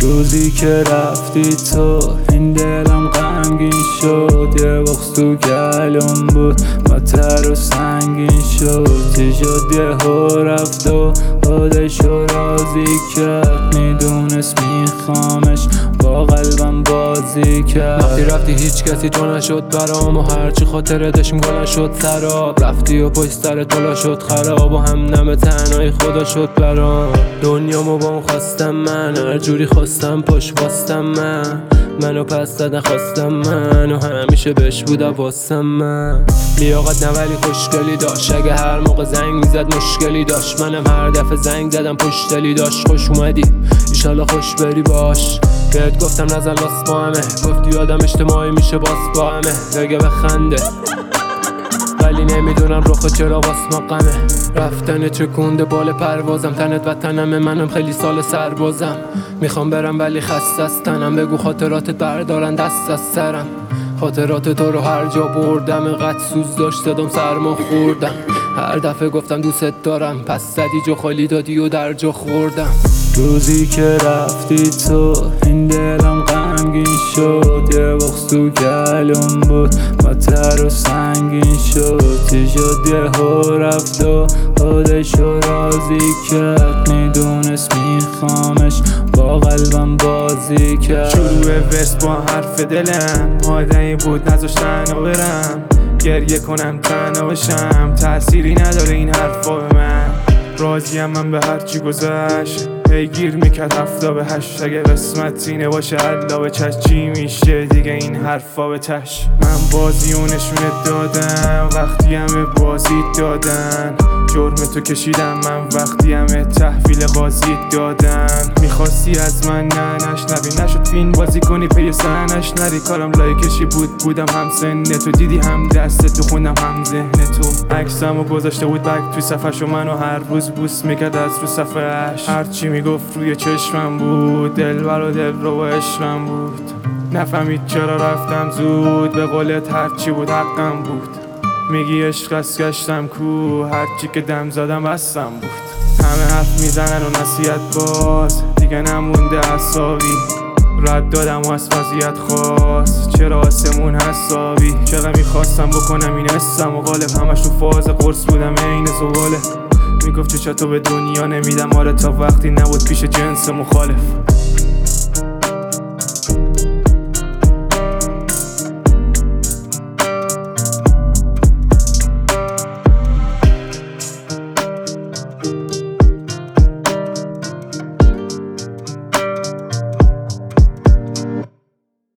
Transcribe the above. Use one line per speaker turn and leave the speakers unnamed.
روزی که رفتی تو این دلم غمگین شد، یه بغض تو گلوم بود مطر و سنگین شد. چی شد یهو رفت و خودشو راضی کرد، میدونست میخوامش با قلبم بازی کرد.
وقتی رفتی هیچ کسی تو نشد برام و هرچی خاطره داشتیم گلا شد سراب. رفتی و پشت سر طلا شد خراب و هم نم تنهایی خدا شد برام. دنیامو با اون خواستم من، هر جوری خواستم پاش واستم منو پس دادن خواستم من و همیشه بهش بودم واسم من. لیاقت نه ولی خوشگلی داشت، اگه هر موقع زنگ میزد مشکلی داشت. منم هر دفعه زنگ زدم پشتلی داشت. خوش اومدی ایشالا خوش بری باش. بهت گفتم نزن لاس با همه، گفتی آدم اجتماعی میشه باس با همه. بگه بخنده ولی نمیدونم رخ چرا واس مقامه. رفتن چکونده بال پروازم، تنت وطنمه منم خیلی سال سربازم. میخوام برم ولی خسته از تنم، بگو خاطراتت بردارن دست از سرم. خاطرات تو رو هر جا بردم، اینقدر سوز داشت صدام سرما خوردم. هر دفعه گفتم دوست دارم، پس زدی جا خالی دادی و در جا خوردم.
روزی که رفتی تو این دلم غمگین شد، یه بغض تو گلوم بود مطر و سنگین شد. چی شد یهو رفت و خودشو راضی کرد، میدونست میخوامش با قلبم بازی کرد.
شروع ورس با حرف دلم آدمی بود نذاشتن و برم، گریه کنم تنها بشم، تأثیری نداره این حرفا به من. راضیم من به هرچی گذشت، پیگیر میکرد 7 به 8. اگه قسمت اینه باشه عدلا به چش، چی میشه دیگه این حرفا به تش. من بازی و نشونت دادم وقتی همه بازی دادن، جرم تو کشیدم من وقتی همه تحویل قاضی دادن. میخواستی از من نه نشنوی، نشد فیلم بازی کنی پی سنش نری. کارم لایکشی بودم هم سن تو، دیدی هم دست تو خوندم هم ذهن تو. عکسمو گذاشته بود بک توی صفحش و منو هر روز بوس میکرد از رو صفحش. هرچی میگفت روی چشمم بود، دلبر و دل رو عشقم بود. نفهمید چرا رفتم زود، به قولت هرچی بود حقم بود. میگی عشق از گشتم کو، هرچی که دم زدم بستم بود. همه حرف میزنن و نصیحت باز، دیگه نمونده حسابی. رد دادم و از وضعیت خواست، چرا آسمون حسابی. چقدر میخواستم بکنم این حسم و غالب، همش تو فاز قرص بودم این زباله. میگفت چشاتو به دنیا نمیدم، آره تا وقتی نبود پیش جنس مخالف.